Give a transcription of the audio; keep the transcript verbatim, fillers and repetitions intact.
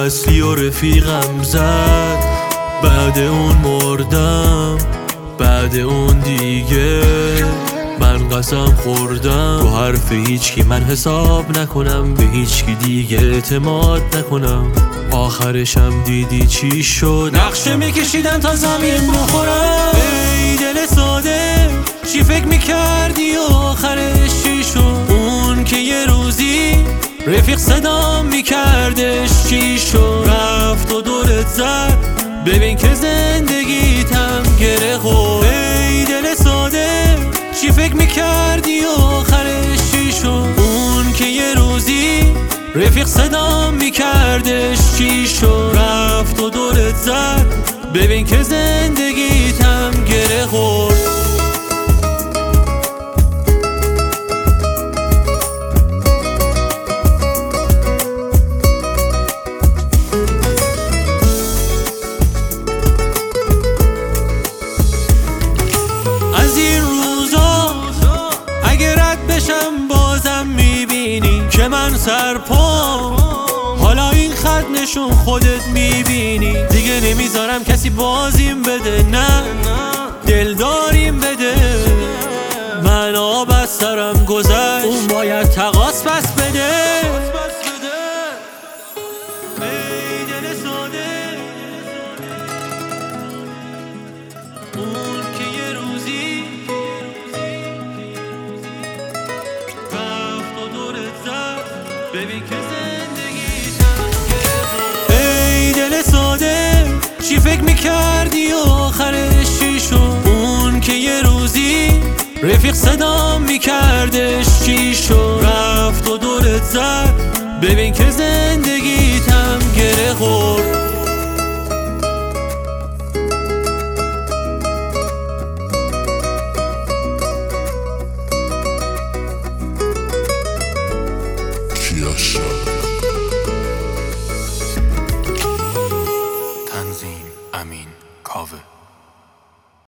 اصلی و رفیقم زد، بعد اون مردم، بعد اون دیگه من قسم خوردم رو حرف هیچ کی من حساب نکنم، به هیچ کی دیگه اعتماد نکنم. آخرشم دیدی چی شد، نقشه میکشیدن تا زمین بخورم. ای دل ساده چی فکر میکردی و آخرش چی شد؟ اون که یه روزی رفیق صدام میکردش چی شد؟ رفت و دورت زد، ببین که زندگیتم گره خورد. ای دل ساده چی فکر میکردی و آخرش چی شد؟ اون که یه روزی رفیق صدام میکردش چی شد؟ رفت و دورت زد، ببین که زندگیتم گره خورد. از این روزا اگه رد بشم بازم میبینی که من سرپام، حالا این خط نشون خودت میبینی. دیگه نمیذارم کسی بازیم بده، نه دل داریم بده. من آب از سرم گذشت، اون باید تقاص پس بده. ای دل ساده اون که یه روزی رفت و دورت زد، ببین که زندگیتم گره خورد. ای دل ساده چی فکر میکردی و آخرش چی شد؟ اون که یه روزی رفیق صدام میکردش چی شد؟ رفت و دورت زد، ببین که زندگیتم گره خورد. Kiasha.